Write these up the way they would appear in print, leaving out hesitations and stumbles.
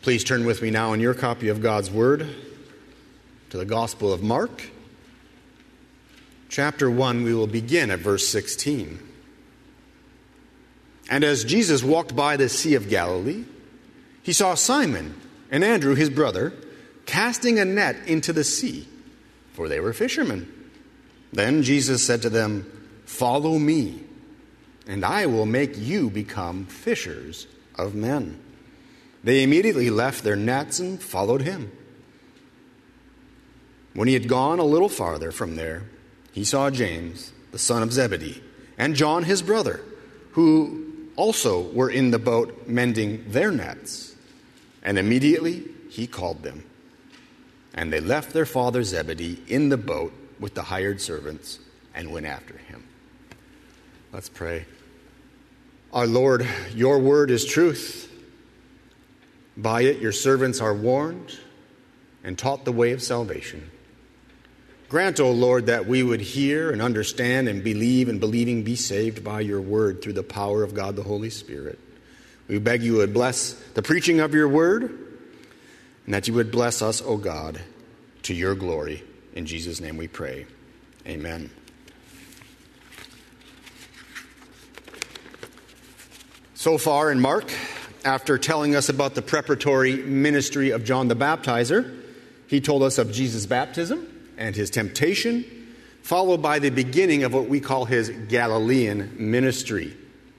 Please turn with me now in your copy of God's Word to the Gospel of Mark. Chapter 1, we will begin at verse 16. And as Jesus walked by the Sea of Galilee, he saw Simon and Andrew, his brother, casting a net into the sea, for they were fishermen. Then Jesus said to them, "Follow me, and I will make you become fishers of men." They immediately left their nets and followed him. When he had gone a little farther from there, he saw James, the son of Zebedee, and John his brother, who also were in the boat mending their nets. And immediately he called them. And they left their father Zebedee in the boat with the hired servants and went after him. Let's pray. Our Lord, your word is truth. By it your servants are warned and taught the way of salvation. Grant, O Lord, that we would hear and understand and believe, and believing be saved by your word through the power of God the Holy Spirit. We beg you would bless the preaching of your word, and that you would bless us, O God, to your glory. In Jesus' name we pray. Amen. So far in Mark, after telling us about the preparatory ministry of John the Baptizer, he told us of Jesus' baptism and his temptation, followed by the beginning of what we call his Galilean ministry.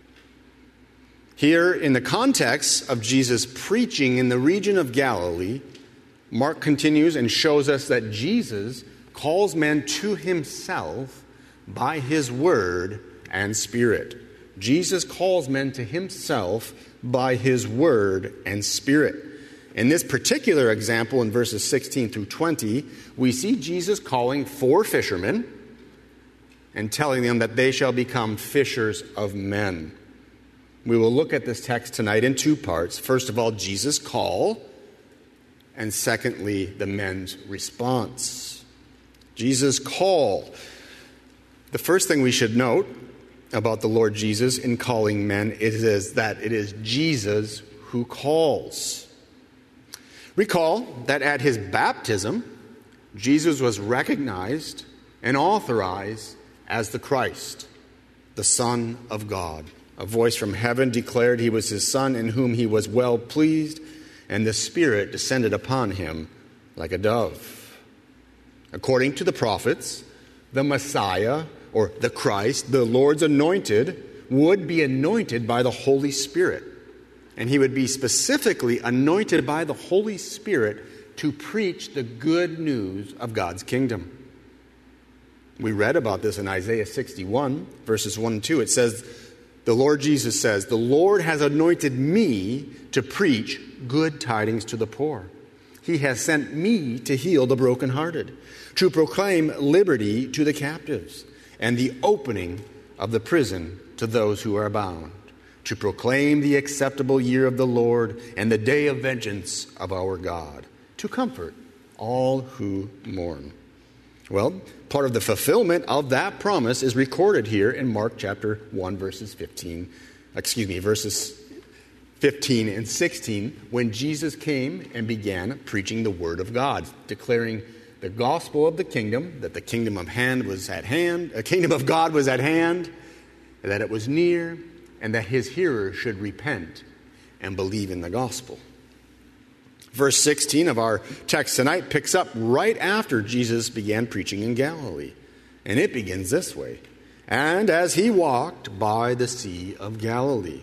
Here, in the context of Jesus preaching in the region of Galilee, Mark continues and shows us that Jesus calls men to himself by his word and spirit. Jesus calls men to himself by his word and spirit. In this particular example, in verses 16 through 20, we see Jesus calling 4 fishermen and telling them that they shall become fishers of men. We will look at this text tonight in 2 parts. First of all, Jesus' call, and secondly, the men's response. Jesus' call. The first thing we should note about the Lord Jesus in calling men is that it is Jesus who calls. Recall that at his baptism, Jesus was recognized and authorized as the Christ, the Son of God. A voice from heaven declared he was his Son in whom he was well pleased, and the Spirit descended upon him like a dove. According to the prophets, the Messiah, or the Christ, the Lord's anointed, would be anointed by the Holy Spirit. And he would be specifically anointed by the Holy Spirit to preach the good news of God's kingdom. We read about this in Isaiah 61, verses 1 and 2. It says, the Lord Jesus says, "The Lord has anointed me to preach good tidings to the poor. He has sent me to heal the brokenhearted, to proclaim liberty to the captives, and the opening of the prison to those who are bound, to proclaim the acceptable year of the Lord and the day of vengeance of our God, to comfort all who mourn." Well, part of the fulfillment of that promise is recorded here in Mark chapter 1, verses 15 and 16, when Jesus came and began preaching the word of God, declaring the gospel of the kingdom, that the kingdom of God was at hand, and that it was near, and that his hearers should repent and believe in the gospel. Verse 16 of our text tonight picks up right after Jesus began preaching in Galilee. And it begins this way: "And as he walked by the Sea of Galilee."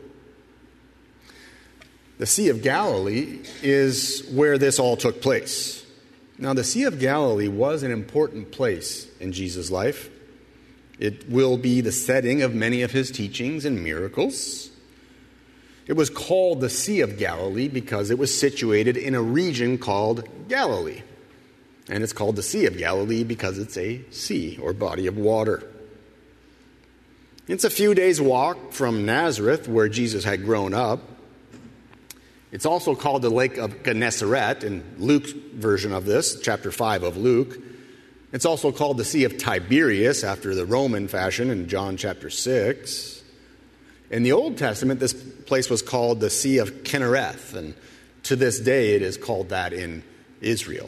The Sea of Galilee is where this all took place. Now, the Sea of Galilee was an important place in Jesus' life. It will be the setting of many of his teachings and miracles. It was called the Sea of Galilee because it was situated in a region called Galilee. And it's called the Sea of Galilee because it's a sea or body of water. It's a few days' walk from Nazareth, where Jesus had grown up. It's also called the Lake of Gennesaret in Luke's version of this, chapter 5 of Luke. It's also called the Sea of Tiberias after the Roman fashion in John chapter 6. In the Old Testament, this place was called the Sea of Kinnereth, and To this day, it is called that in Israel.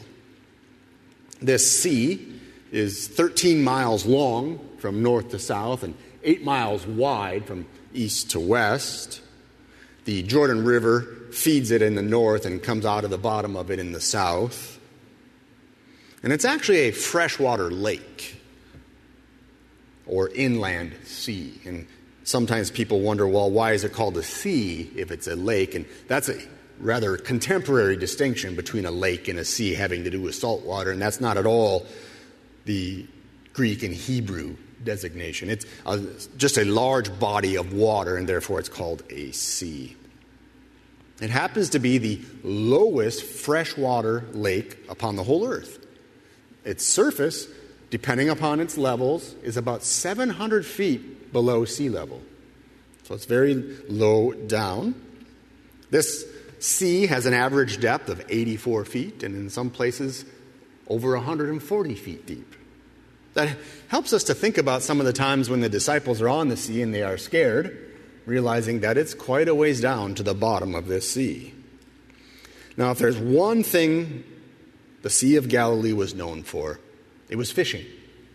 This sea is 13 miles long from north to south and 8 miles wide from east to west. The Jordan River feeds it in the north and comes out of the bottom of it in the south. And it's actually a freshwater lake or inland sea. And sometimes people wonder, well, why is it called a sea if it's a lake? And that's a rather contemporary distinction between a lake and a sea having to do with salt water, and that's not at all the Greek and Hebrew designation. It's just a large body of water, and therefore it's called a sea. It happens to be the lowest freshwater lake upon the whole earth. Its surface, depending upon its levels, is about 700 feet below sea level. So it's very low down. This sea has an average depth of 84 feet, and in some places over 140 feet deep. That helps us to think about some of the times when the disciples are on the sea and they are scared, realizing that it's quite a ways down to the bottom of this sea. Now, if there's one thing the Sea of Galilee was known for, it was fishing.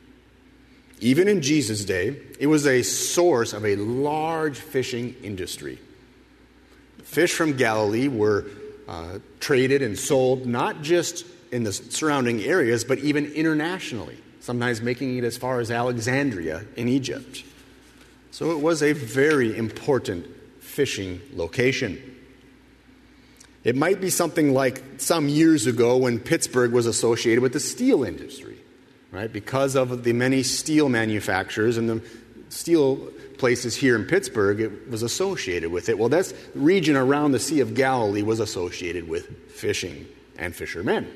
Even in Jesus' day, it was a source of a large fishing industry. Fish from Galilee were traded and sold not just in the surrounding areas, but even internationally, sometimes making it as far as Alexandria in Egypt. So it was a very important fishing location. It might be something like some years ago when Pittsburgh was associated with the steel industry, right? Because of the many steel manufacturers and the steel places here in Pittsburgh, it was associated with it. Well, that region around the Sea of Galilee was associated with fishing and fishermen.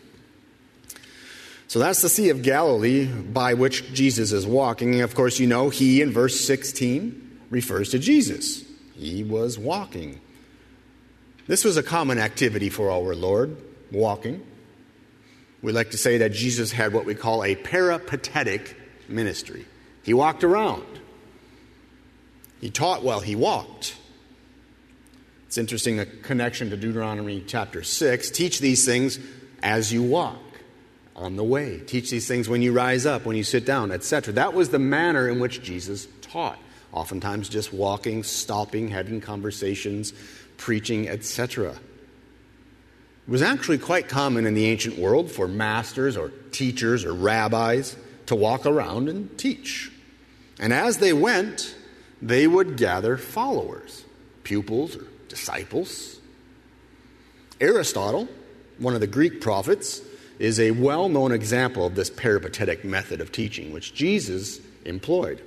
So that's the Sea of Galilee by which Jesus is walking. And of course, you know, he in verse 16 refers to Jesus. He was walking. This was a common activity for our Lord, walking. We like to say that Jesus had what we call a peripatetic ministry. He walked around. He taught while he walked. It's interesting, a connection to Deuteronomy chapter 6. Teach these things as you walk, on the way. Teach these things when you rise up, when you sit down, etc. That was the manner in which Jesus taught. Oftentimes just walking, stopping, having conversations, preaching, etc. It was actually quite common in the ancient world for masters or teachers or rabbis to walk around and teach. And as they went, they would gather followers, pupils or disciples. Aristotle, one of the Greek prophets, is a well-known example of this peripatetic method of teaching, which Jesus employed.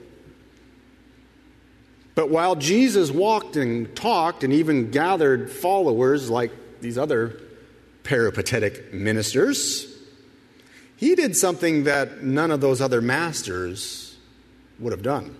But while Jesus walked and talked and even gathered followers like these other peripatetic ministers, he did something that none of those other masters would have done.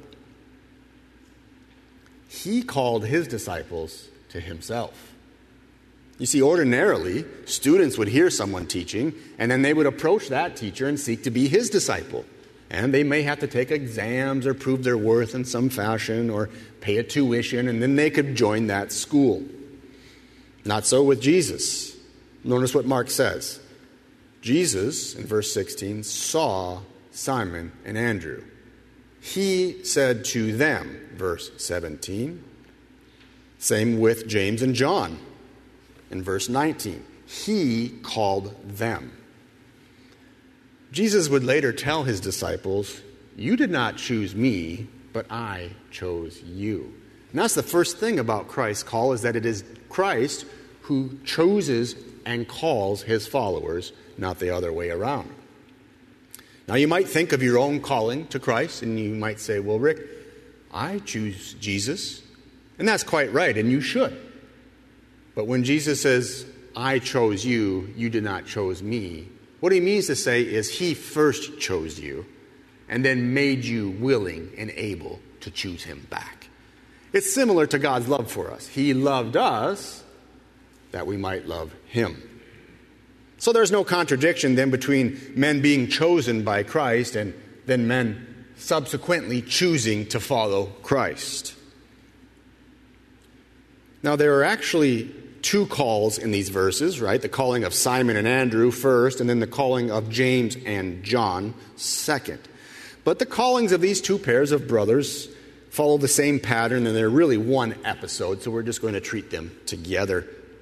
He called his disciples to himself. You see, ordinarily, students would hear someone teaching, and then they would approach that teacher and seek to be his disciple. And they may have to take exams or prove their worth in some fashion or pay a tuition, and then they could join that school. Not so with Jesus. Notice what Mark says. Jesus, in verse 16, saw Simon and Andrew. He said to them, verse 17. Same with James and John. In verse 19, he called them. Jesus would later tell his disciples, you did not choose me, but I chose you. And that's the first thing about Christ's call, is that it is Christ who chooses and calls his followers, not the other way around. Now you might think of your own calling to Christ, and you might say, well, Rick, I choose Jesus. And that's quite right, and you should. But when Jesus says, I chose you, you did not choose me, what he means to say is he first chose you and then made you willing and able to choose him back. It's similar to God's love for us. He loved us that we might love him. So there's no contradiction then between men being chosen by Christ and then men subsequently choosing to follow Christ. Now there are actually two calls in these verses, right? The calling of Simon and Andrew first, and then the calling of James and John second. But the callings of these two pairs of brothers follow the same pattern, and they're really one episode, so we're just going to treat them together.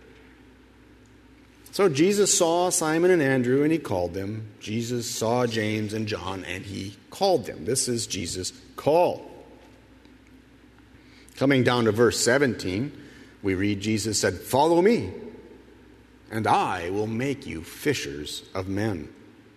So Jesus saw Simon and Andrew, and he called them. Jesus saw James and John, and he called them. This is Jesus' call. Coming down to verse 17, we read Jesus said, "Follow me, and I will make you fishers of men."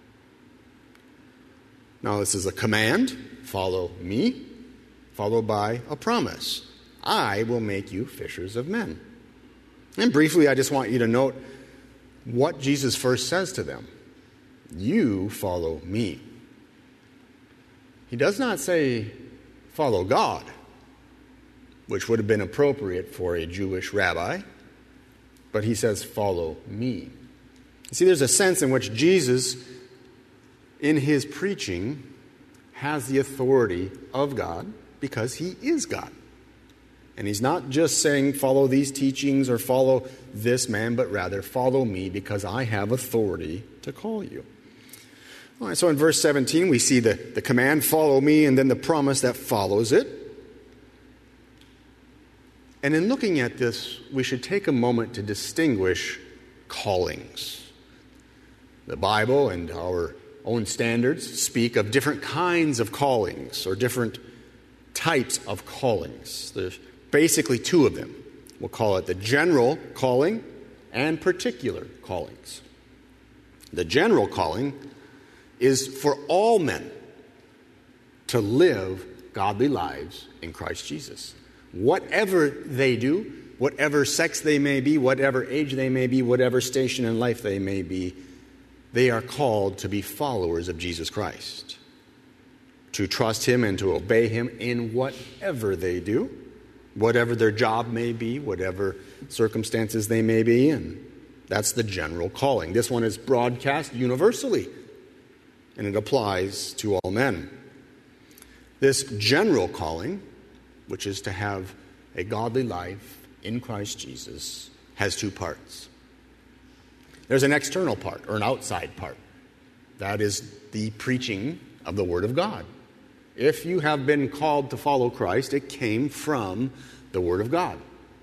Now this is a command, follow me, followed by a promise. I will make you fishers of men. And briefly, I just want you to note what Jesus first says to them. You follow me. He does not say, follow God, which would have been appropriate for a Jewish rabbi, but he says, follow me. You see, there's a sense in which Jesus, in his preaching, has the authority of God because he is God. And he's not just saying, follow these teachings or follow this man, but rather follow me because I have authority to call you. All right, so in verse 17, we see the command, follow me, and then the promise that follows it. And in looking at this, we should take a moment to distinguish callings. The Bible and our own standards speak of different kinds of callings or different types of callings. There's basically two of them. We'll call it the general calling and particular callings. The general calling is for all men to live godly lives in Christ Jesus. Whatever they do, whatever sex they may be, whatever age they may be, whatever station in life they may be, they are called to be followers of Jesus Christ, to trust him and to obey him in whatever they do, whatever their job may be, whatever circumstances they may be in. That's the general calling. This one is broadcast universally, and it applies to all men. This general calling, which is to have a godly life in Christ Jesus, has two parts. There's an external part, or an outside part. That is the preaching of the Word of God. If you have been called to follow Christ, it came from the Word of God.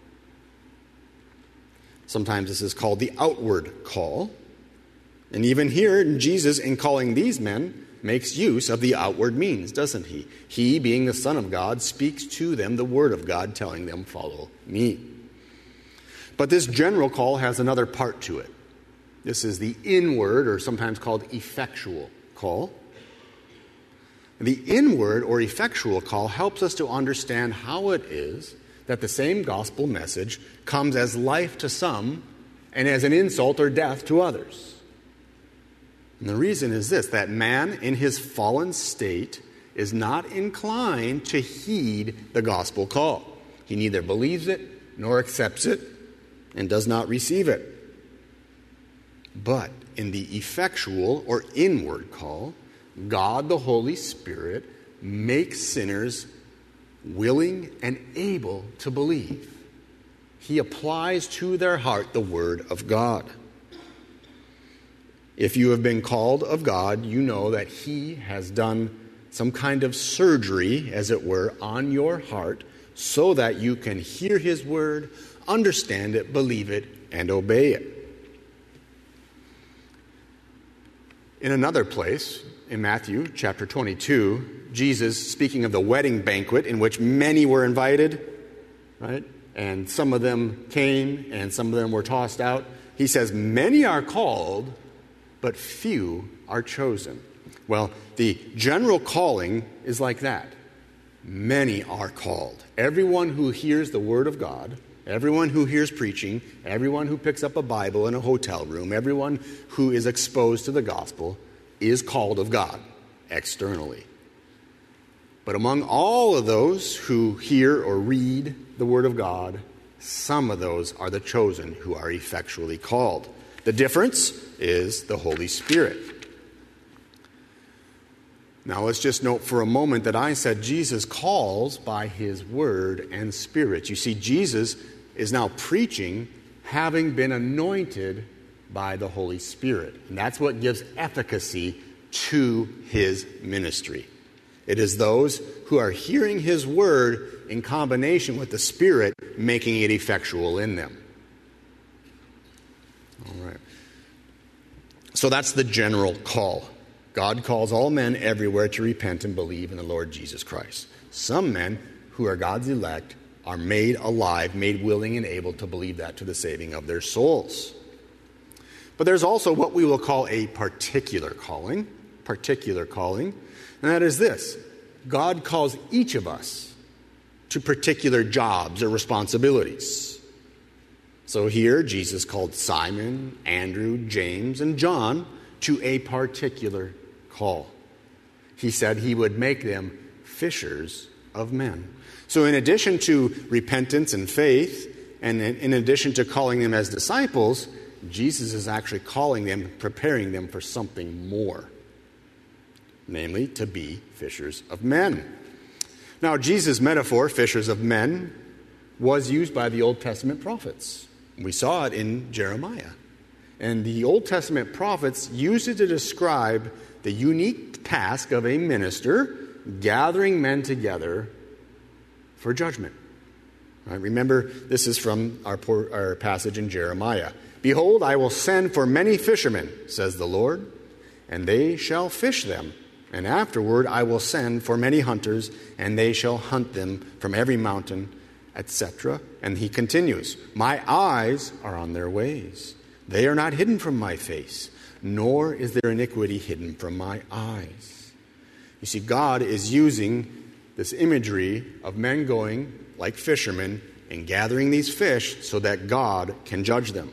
Sometimes this is called the outward call. And even here, Jesus, in calling these men, makes use of the outward means, doesn't he? He, being the Son of God, speaks to them the Word of God, telling them, follow me. But this general call has another part to it. This is the inward, or sometimes called effectual call. The inward or effectual call helps us to understand how it is that the same gospel message comes as life to some and as an insult or death to others. And the reason is this, that man in his fallen state is not inclined to heed the gospel call. He neither believes it nor accepts it and does not receive it. But in the effectual or inward call, God, the Holy Spirit, makes sinners willing and able to believe. He applies to their heart the Word of God. If you have been called of God, you know that He has done some kind of surgery, as it were, on your heart so that you can hear His Word, understand it, believe it, and obey it. In another place, in Matthew chapter 22, Jesus, speaking of the wedding banquet in which many were invited, right? And some of them came and some of them were tossed out. He says, many are called, but few are chosen. Well, the general calling is like that. Many are called. Everyone who hears the Word of God, everyone who hears preaching, everyone who picks up a Bible in a hotel room, everyone who is exposed to the gospel is called of God externally. But among all of those who hear or read the Word of God, some of those are the chosen who are effectually called. The difference is the Holy Spirit. Now let's just note for a moment that I said Jesus calls by His Word and Spirit. You see, Jesus is now preaching having been anointed by the Holy Spirit. And that's what gives efficacy to his ministry. It is those who are hearing his word in combination with the Spirit making it effectual in them. All right. So that's the general call. God calls all men everywhere to repent and believe in the Lord Jesus Christ. Some men who are God's elect are made alive, made willing and able to believe that to the saving of their souls. But there's also what we will call a particular calling, and that is this: God calls each of us to particular jobs or responsibilities. So here, Jesus called Simon, Andrew, James, and John to a particular call. He said he would make them fishers of men. So in addition to repentance and faith, and in addition to calling them as disciples, Jesus is actually calling them, preparing them for something more, namely to be fishers of men. Now, Jesus' metaphor, fishers of men, was used by the Old Testament prophets. We saw it in Jeremiah. And the Old Testament prophets used it to describe the unique task of a minister gathering men together for judgment. Right, remember, this is from our passage in Jeremiah. Behold, I will send for many fishermen, says the Lord, and they shall fish them. And afterward I will send for many hunters, and they shall hunt them from every mountain, etc. And he continues, my eyes are on their ways. They are not hidden from my face, nor is their iniquity hidden from my eyes. You see, God is using this imagery of men going like fishermen and gathering these fish so that God can judge them.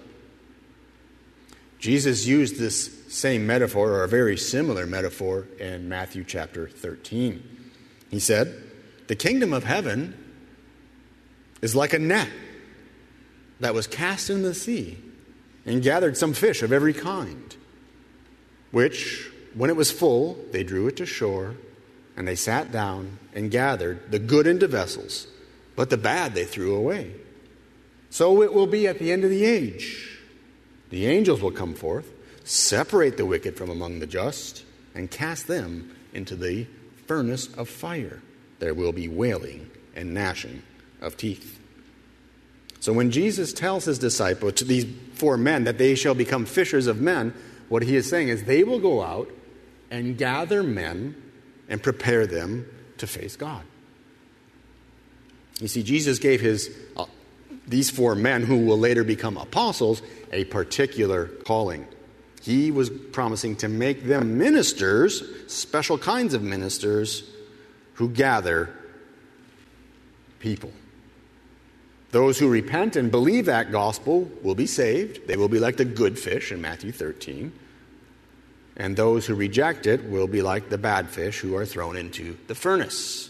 Jesus used this same metaphor, or a very similar metaphor, in Matthew chapter 13. He said, the kingdom of heaven is like a net that was cast in the sea and gathered some fish of every kind, which, when it was full, they drew it to shore, and they sat down and gathered the good into vessels, but the bad they threw away. So it will be at the end of the age. The angels will come forth, separate the wicked from among the just, and cast them into the furnace of fire. There will be wailing and gnashing of teeth. So when Jesus tells his disciples, to these 4 men, that they shall become fishers of men, what he is saying is they will go out and gather men and prepare them to face God. You see, Jesus gave these 4 men, who will later become apostles, a particular calling. He was promising to make them ministers, special kinds of ministers, who gather people. Those who repent and believe that gospel will be saved. They will be like the good fish in Matthew 13. And those who reject it will be like the bad fish who are thrown into the furnace.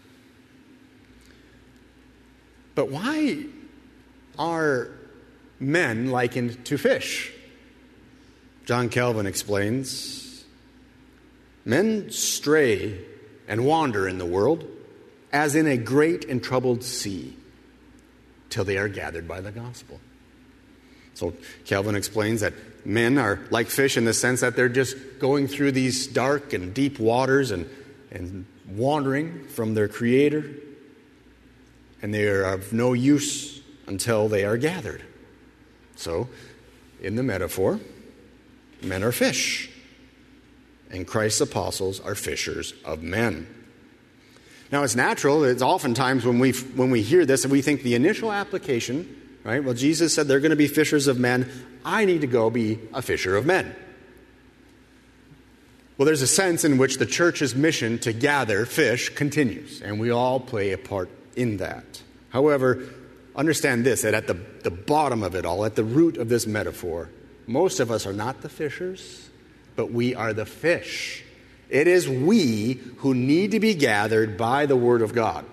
But why are men likened to fish? John Calvin explains, men stray and wander in the world as in a great and troubled sea till they are gathered by the gospel. So Calvin explains that men are like fish in the sense that they're just going through these dark and deep waters and wandering from their Creator, and they are of no use until they are gathered. So, in the metaphor, men are fish, and Christ's apostles are fishers of men. Now, it's natural. It's oftentimes when we hear this and we think the initial application, right? Well, Jesus said they're going to be fishers of men. I need to go be a fisher of men. Well, there's a sense in which the church's mission to gather fish continues, and we all play a part in that. However, understand this, that at the bottom of it all, at the root of this metaphor, most of us are not the fishers, but we are the fish. It is we who need to be gathered by the Word of God.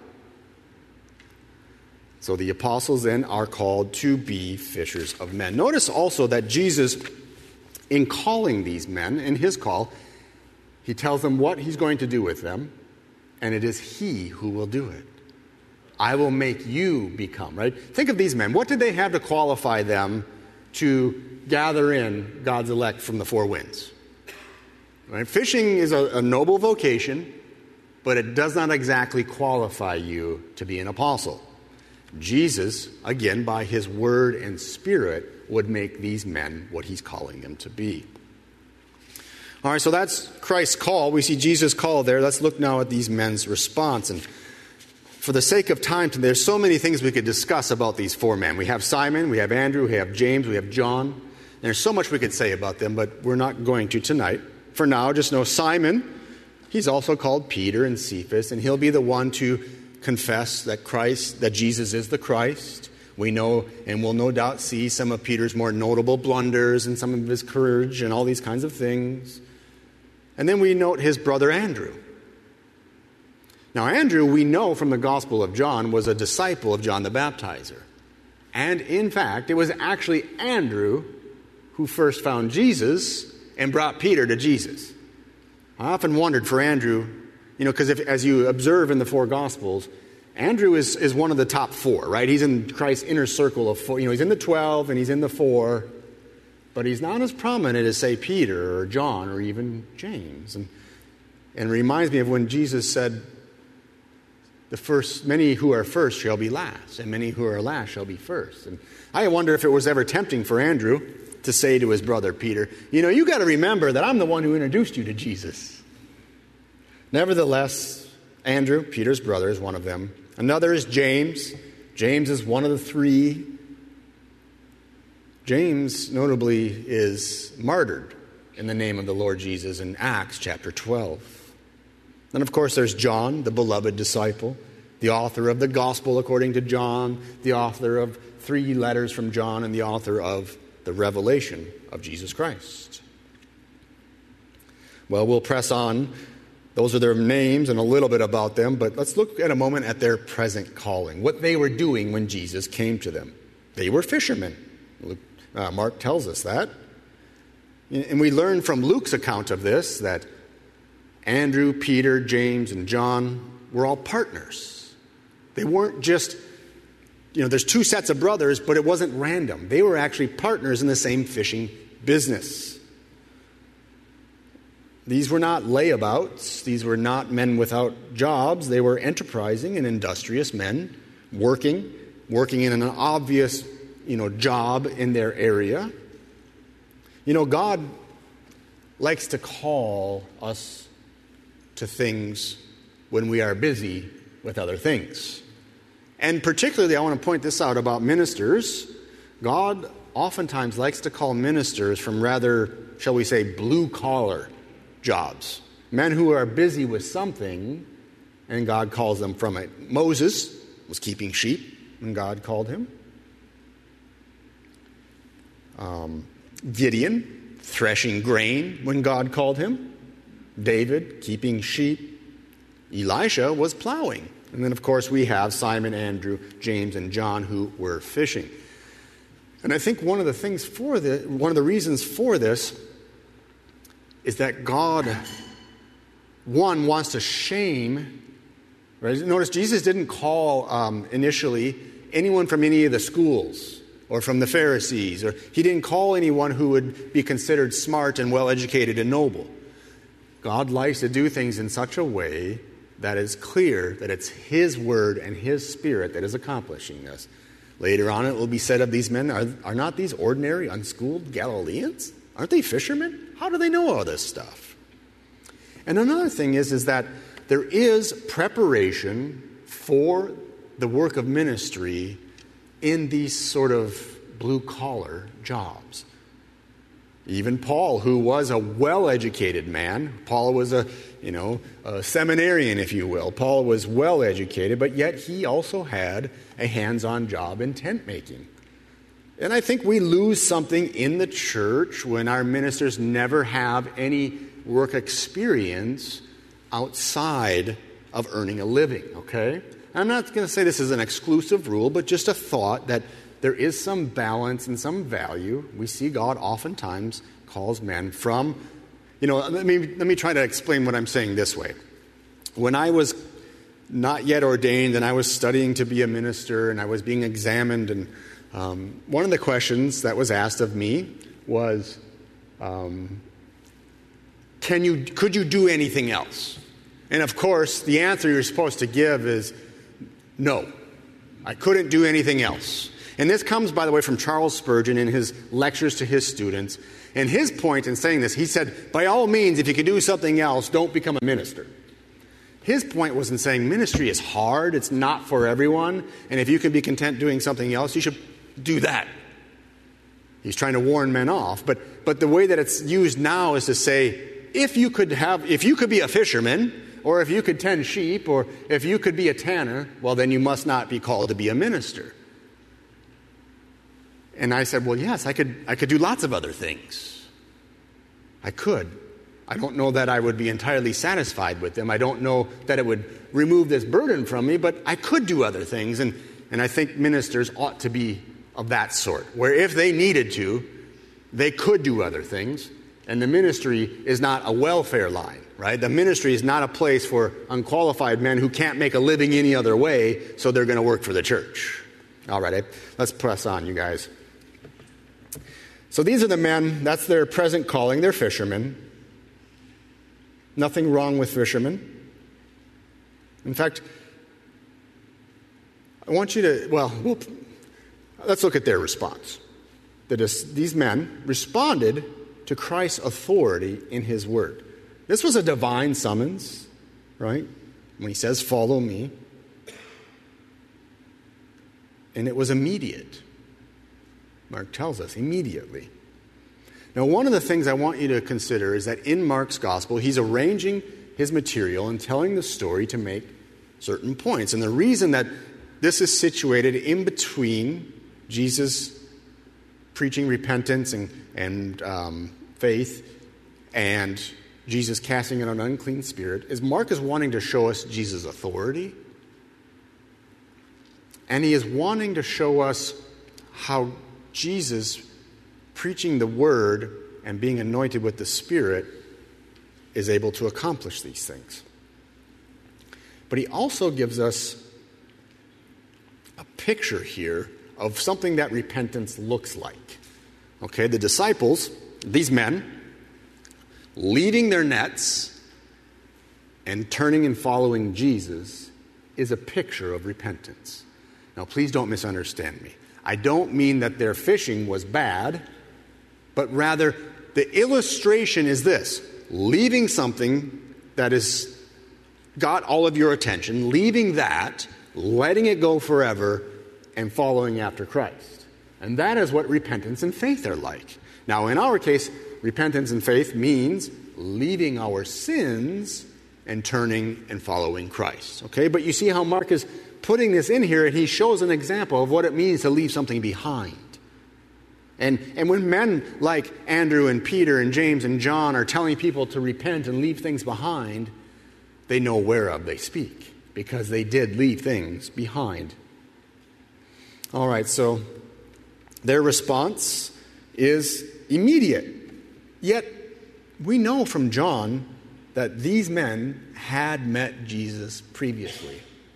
So the apostles then are called to be fishers of men. Notice also that Jesus, in calling these men, in his call, he tells them what he's going to do with them, and it is he who will do it. I will make you become, right? Think of these men. What did they have to qualify them to gather in God's elect from the four winds? Right? Fishing is a noble vocation, but it does not exactly qualify you to be an apostle. Jesus, again, by his word and spirit, would make these men what he's calling them to be. All right, so that's Christ's call. We see Jesus' call there. Let's look now at these men's response. And for the sake of time, there's so many things we could discuss about these four men. We have Simon, we have Andrew, we have James, we have John. There's so much we could say about them, but we're not going to tonight. For now, just know Simon, he's also called Peter and Cephas, and he'll be the one to confess that Jesus is the Christ. We know and will no doubt see some of Peter's more notable blunders and some of his courage and all these kinds of things. And then we note his brother Andrew. Now Andrew, we know from the Gospel of John, was a disciple of John the Baptizer. And in fact, it was actually Andrew who first found Jesus and brought Peter to Jesus. I often wondered for Andrew, because as you observe in the four Gospels, Andrew is one of the top four, right? He's in Christ's inner circle of four. He's in the 12 and he's in the 4, but he's not as prominent as, say, Peter or John or even James. And it reminds me of when Jesus said, many who are first shall be last, and many who are last shall be first. And I wonder if it was ever tempting for Andrew to say to his brother Peter, you got to remember that I'm the one who introduced you to Jesus. Nevertheless, Andrew, Peter's brother, is one of them. Another is James. James is one of the 3. James, notably, is martyred in the name of the Lord Jesus in Acts chapter 12. Then, of course, there's John, the beloved disciple, the author of the Gospel according to John, the author of 3 letters from John, and the author of the revelation of Jesus Christ. Well, we'll press on. Those are their names and a little bit about them, but let's look at a moment at their present calling, what they were doing when Jesus came to them. They were fishermen. Mark tells us that. And we learn from Luke's account of this that Andrew, Peter, James, and John were all partners. They weren't just, there's 2 sets of brothers, but it wasn't random. They were actually partners in the same fishing business. These were not layabouts. These were not men without jobs. They were enterprising and industrious men working in an obvious, job in their area. God likes to call us to things when we are busy with other things. And particularly, I want to point this out about ministers. God oftentimes likes to call ministers from rather, shall we say, blue-collar jobs. Men who are busy with something, and God calls them from it. Moses was keeping sheep, and God called him. Gideon, threshing grain, when God called him. David, keeping sheep. Elisha was plowing. And then, of course, we have Simon, Andrew, James, and John who were fishing. And I think one of the reasons for this is that God, one, wants to shame. Right? Notice Jesus didn't call initially anyone from any of the schools or from the Pharisees, or he didn't call anyone who would be considered smart and well-educated and noble. God likes to do things in such a way that is clear that it's his word and his spirit that is accomplishing this. Later on it will be said of these men, are not these ordinary, unschooled Galileans? Aren't they fishermen? How do they know all this stuff? And another thing is that there is preparation for the work of ministry in these sort of blue-collar jobs. Even Paul, who was a well-educated man, Paul was a seminarian, if you will. Paul was well-educated, but yet he also had a hands-on job in tent making. And I think we lose something in the church when our ministers never have any work experience outside of earning a living, okay? I'm not going to say this is an exclusive rule, but just a thought that there is some balance and some value. We see God oftentimes calls men from, let me try to explain what I'm saying this way. When I was not yet ordained, and I was studying to be a minister, and I was being examined. And one of the questions that was asked of me was, could you do anything else? And of course, the answer you're supposed to give is no. I couldn't do anything else. And this comes, by the way, from Charles Spurgeon in his lectures to his students. And his point in saying this, he said, by all means, if you can do something else, don't become a minister. His point was in saying ministry is hard, it's not for everyone, and if you can be content doing something else, you should do that. He's trying to warn men off, but the way that it's used now is to say, if you could be a fisherman, or if you could tend sheep, or if you could be a tanner, well, then you must not be called to be a minister. And I said, well, yes, I could do lots of other things. I could. I don't know that I would be entirely satisfied with them. I don't know that it would remove this burden from me, but I could do other things. And I think ministers ought to be of that sort, where if they needed to, they could do other things. And the ministry is not a welfare line, right? The ministry is not a place for unqualified men who can't make a living any other way, so they're going to work for the church. All right, let's press on, you guys. So these are the men, that's their present calling, they're fishermen. Nothing wrong with fishermen. In fact, I want you to, let's look at their response. These men responded to Christ's authority in his word. This was a divine summons, right? When he says, follow me. And it was immediate. Mark tells us, immediately. Now, one of the things I want you to consider is that in Mark's gospel, he's arranging his material and telling the story to make certain points. And the reason that this is situated in between Jesus preaching repentance and faith and Jesus casting out an unclean spirit is Mark is wanting to show us Jesus' authority. And he is wanting to show us how Jesus preaching the word and being anointed with the Spirit is able to accomplish these things. But he also gives us a picture here of something that repentance looks like. Okay, the disciples, these men, leaving their nets and turning and following Jesus is a picture of repentance. Now, please don't misunderstand me. I don't mean that their fishing was bad, but rather the illustration is this: leaving something that has got all of your attention, leaving that, letting it go forever, and following after Christ. And that is what repentance and faith are like. Now, in our case, repentance and faith means leaving our sins and turning and following Christ. Okay, but you see how Mark is putting this in here, and he shows an example of what it means to leave something behind. And when men like Andrew and Peter and James and John are telling people to repent and leave things behind, they know whereof they speak, because they did leave things behind. All right, so their response is immediate. Yet we know from John that these men had met Jesus previously.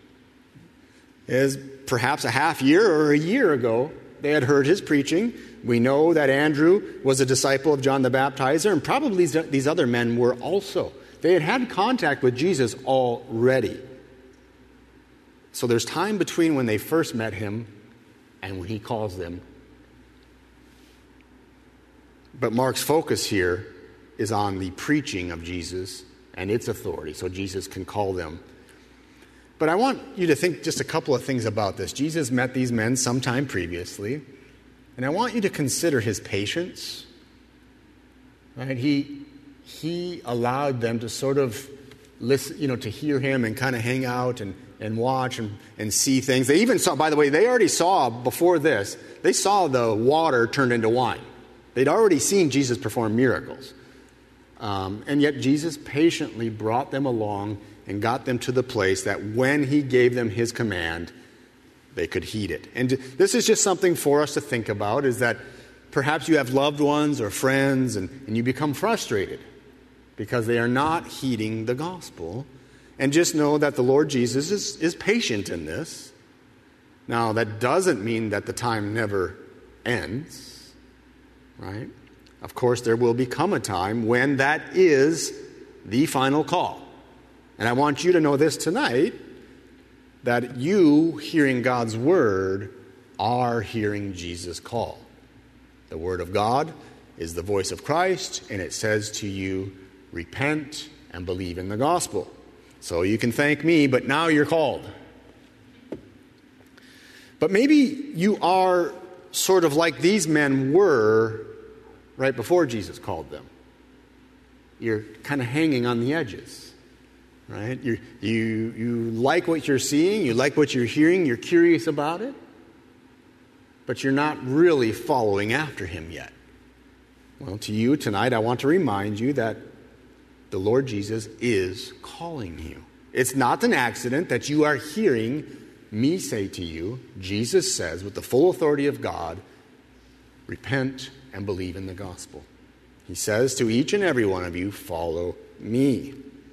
As perhaps a half year or a year ago, they had heard his preaching. We know that Andrew was a disciple of John the Baptizer, and probably these other men were also. They had had contact with Jesus already. So there's time between when they first met him and when he calls them. But Mark's focus here is on the preaching of Jesus and its authority, so Jesus can call them. But I want you to think just a couple of things about this. Jesus met these men sometime previously, and I want you to consider his patience. Right? He allowed them to sort of listen, to hear him and kind of hang out and watch and see things. They even saw, by the way, they already saw before this, they saw the water turned into wine. They'd already seen Jesus perform miracles. And yet Jesus patiently brought them along and got them to the place that when he gave them his command, they could heed it. And this is just something for us to think about, is that perhaps you have loved ones or friends and you become frustrated because they are not heeding the gospel. And just know that the Lord Jesus is patient in this. Now, that doesn't mean that the time never ends, right? Of course, there will become a time when that is the final call. And I want you to know this tonight, that you, hearing God's word, are hearing Jesus' call. The word of God is the voice of Christ, and it says to you, repent and believe in the gospel. So you can thank me, but now you're called. But maybe you are sort of like these men were right before Jesus called them. You're kind of hanging on the edges, right? You like what you're seeing, you like what you're hearing, you're curious about it, but you're not really following after him yet. Well, to you tonight, I want to remind you that the Lord Jesus is calling you. It's not an accident that you are hearing me say to you, Jesus says, with the full authority of God, repent and believe in the gospel. He says to each and every one of you, follow me.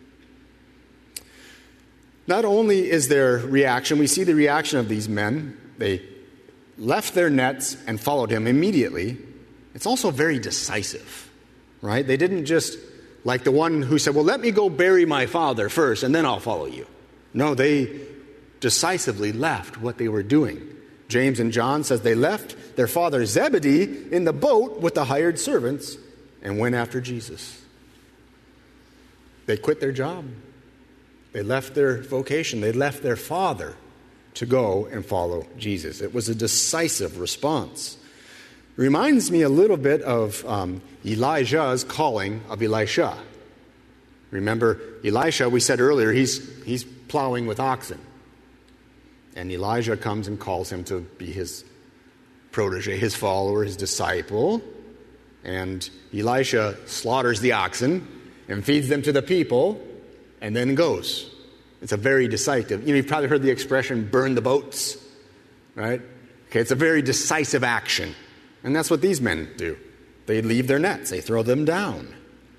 Not only is there reaction, we see the reaction of these men. They left their nets and followed him immediately. It's also very decisive, right? They didn't just, like the one who said, well, let me go bury my father first and then I'll follow you. No, they decisively left what they were doing. James and John says they left their father Zebedee in the boat with the hired servants and went after Jesus. They quit their job. They left their vocation. They left their father to go and follow Jesus. It was a decisive response. Reminds me a little bit of Elijah's calling of Elisha. Remember, Elisha, we said earlier, he's plowing with oxen. And Elijah comes and calls him to be his protege, his follower, his disciple. And Elisha slaughters the oxen and feeds them to the people and then goes. It's a very decisive. You've probably heard the expression, burn the boats, right? Okay, it's a very decisive action. And that's what these men do. They leave their nets. They throw them down.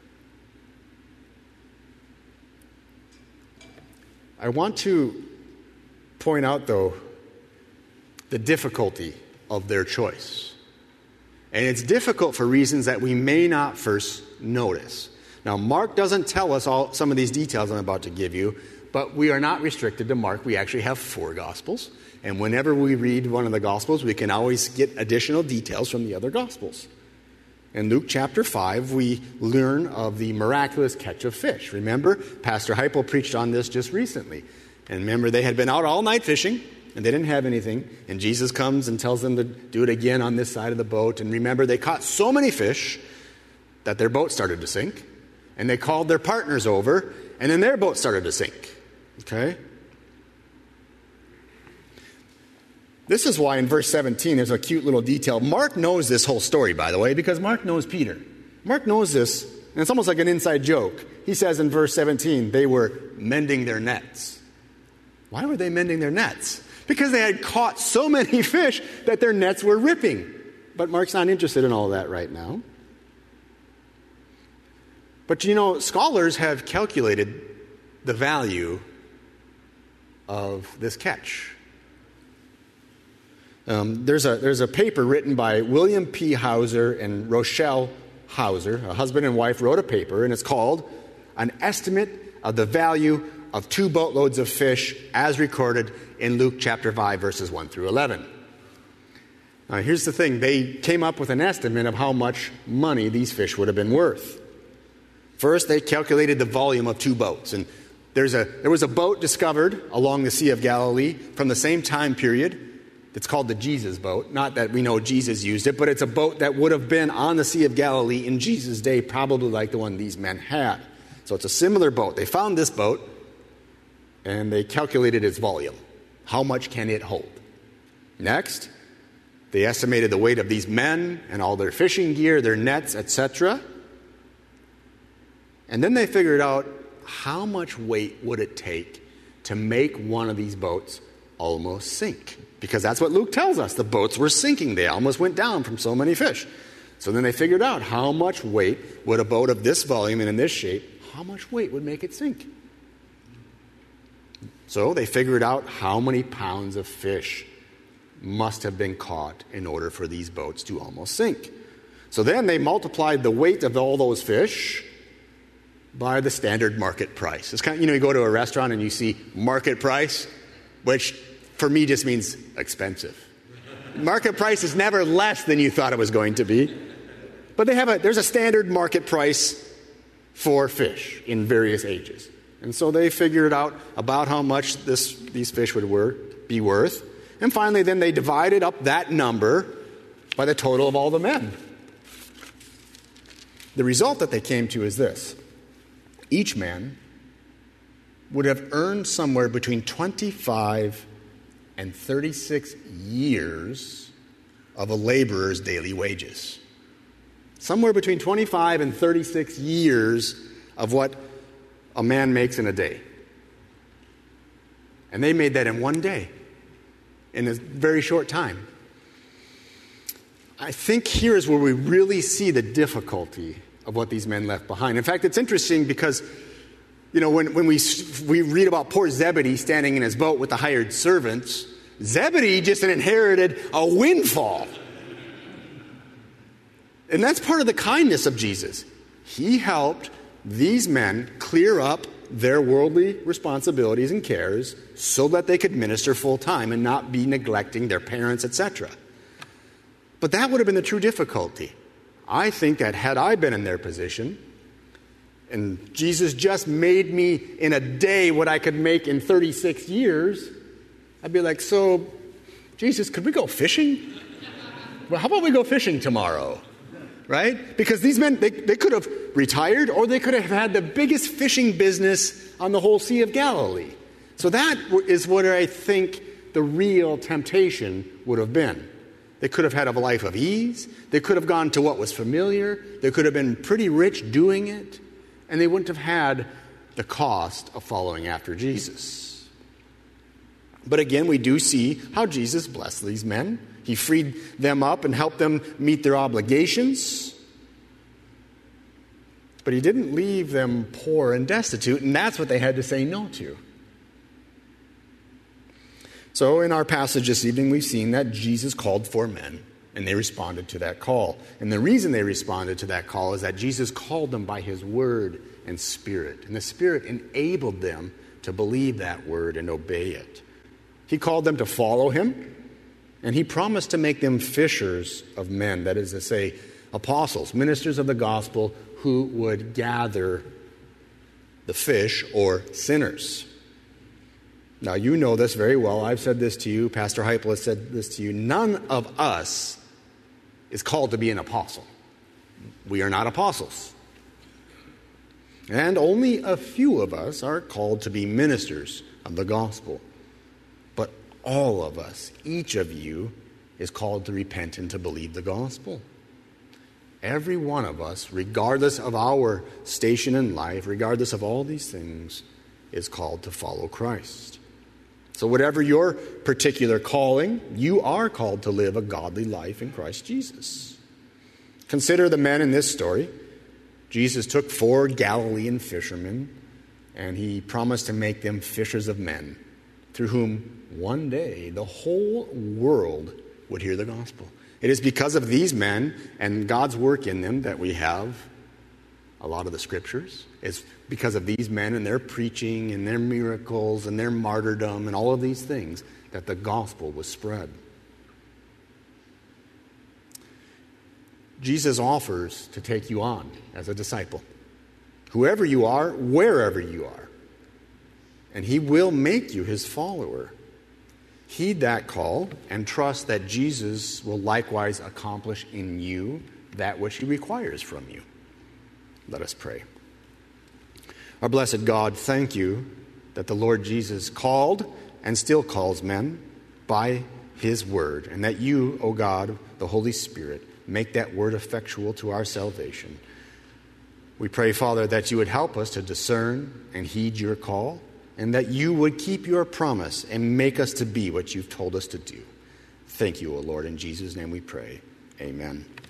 I want to point out, though, the difficulty of their choice. And it's difficult for reasons that we may not first notice. Now, Mark doesn't tell us some of these details I'm about to give you, but we are not restricted to Mark. We actually have 4 Gospels. And whenever we read one of the Gospels, we can always get additional details from the other Gospels. In Luke chapter 5, we learn of the miraculous catch of fish. Remember, Pastor Heipel preached on this just recently. And remember, they had been out all night fishing, and they didn't have anything. And Jesus comes and tells them to do it again on this side of the boat. And remember, they caught so many fish that their boat started to sink. And they called their partners over, and then their boat started to sink. Okay? This is why in verse 17 there's a cute little detail. Mark knows this whole story, by the way, because Mark knows Peter. Mark knows this, and it's almost like an inside joke. He says in verse 17, they were mending their nets. Why were they mending their nets? Because they had caught so many fish that their nets were ripping. But Mark's not interested in all that right now. But scholars have calculated the value of this catch. There's a paper written by William P. Hauser and Rochelle Hauser, a husband and wife, wrote a paper, and it's called An Estimate of the Value of 2 Boatloads of Fish as Recorded in Luke chapter 5, verses 1 through 11. Now, here's the thing. They came up with an estimate of how much money these fish would have been worth. First, they calculated the volume of 2 boats. And there was a boat discovered along the Sea of Galilee from the same time period. It's called the Jesus boat. Not that we know Jesus used it, but it's a boat that would have been on the Sea of Galilee in Jesus' day, probably like the one these men had. So it's a similar boat. They found this boat, and they calculated its volume. How much can it hold? Next, they estimated the weight of these men and all their fishing gear, their nets, etc. And then they figured out how much weight would it take to make one of these boats almost sink. Because that's what Luke tells us. The boats were sinking. They almost went down from so many fish. So then they figured out how much weight would a boat of this volume and in this shape, how much weight would make it sink? So they figured out how many pounds of fish must have been caught in order for these boats to almost sink. So then they multiplied the weight of all those fish by the standard market price. It's kind of, you go to a restaurant and you see market price, which for me just means expensive. Market price is never less than you thought it was going to be. But there's a standard market price for fish in various ages. And so they figured out about how much these fish would be worth. And finally, then they divided up that number by the total of all the men. The result that they came to is this. Each man would have earned somewhere between 25 and 36 years of a laborer's daily wages. Somewhere between 25 and 36 years of what a man makes in a day. And they made that in one day, in a very short time. I think here is where we really see the difficulty of what these men left behind. In fact, it's interesting because, when we read about poor Zebedee standing in his boat with the hired servants, Zebedee just inherited a windfall. And that's part of the kindness of Jesus. He helped these men clear up their worldly responsibilities and cares so that they could minister full time and not be neglecting their parents, etc. But that would have been the true difficulty. I think that had I been in their position, and Jesus just made me in a day what I could make in 36 years, I'd be like, so, Jesus, could we go fishing? Well, how about we go fishing tomorrow? Right? Because these men, they could have retired, or they could have had the biggest fishing business on the whole Sea of Galilee. So that is what I think the real temptation would have been. They could have had a life of ease. They could have gone to what was familiar. They could have been pretty rich doing it. And they wouldn't have had the cost of following after Jesus. But again, we do see how Jesus blessed these men. He freed them up and helped them meet their obligations. But he didn't leave them poor and destitute, and that's what they had to say no to. So in our passage this evening, we've seen that Jesus called for men, and they responded to that call. And the reason they responded to that call is that Jesus called them by his word and spirit. And the Spirit enabled them to believe that word and obey it. He called them to follow him. And he promised to make them fishers of men, that is to say, apostles, ministers of the gospel who would gather the fish or sinners. Now, you know this very well. I've said this to you. Pastor Heupel has said this to you. None of us is called to be an apostle. We are not apostles. And only a few of us are called to be ministers of the gospel. But all of us, each of you, is called to repent and to believe the gospel. Every one of us, regardless of our station in life, regardless of all these things, is called to follow Christ. So whatever your particular calling, you are called to live a godly life in Christ Jesus. Consider the men in this story. Jesus took 4 Galilean fishermen, and he promised to make them fishers of men, through whom one day the whole world would hear the gospel. It is because of these men and God's work in them that we have a lot of the scriptures. It's because of these men and their preaching and their miracles and their martyrdom and all of these things that the gospel was spread. Jesus offers to take you on as a disciple, whoever you are, wherever you are. And he will make you his follower. Heed that call and trust that Jesus will likewise accomplish in you that which he requires from you. Let us pray. Our blessed God, thank you that the Lord Jesus called and still calls men by his word, and that you, O God, the Holy Spirit, make that word effectual to our salvation. We pray, Father, that you would help us to discern and heed your call, and that you would keep your promise and make us to be what you've told us to do. Thank you, O Lord. In Jesus' name we pray. Amen.